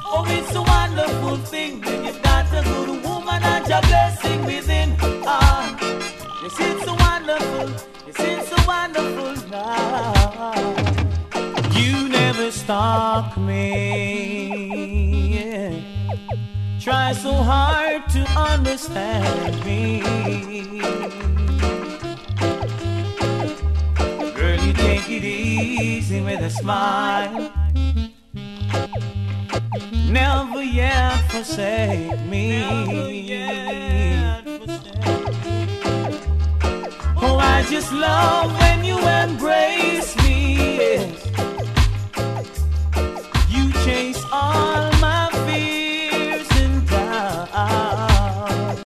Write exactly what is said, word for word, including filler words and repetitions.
Oh, it's a wonderful thing when you've got a good woman and your blessing within. Ah, yes, it's a wonderful, yes, it's a wonderful night. You never stalk me, yeah. Try so hard to understand me. Girl, you take it easy with a smile. Never yet forsake me. Never yet forsake me. Oh, I just love when you embrace me. Yes. You chase all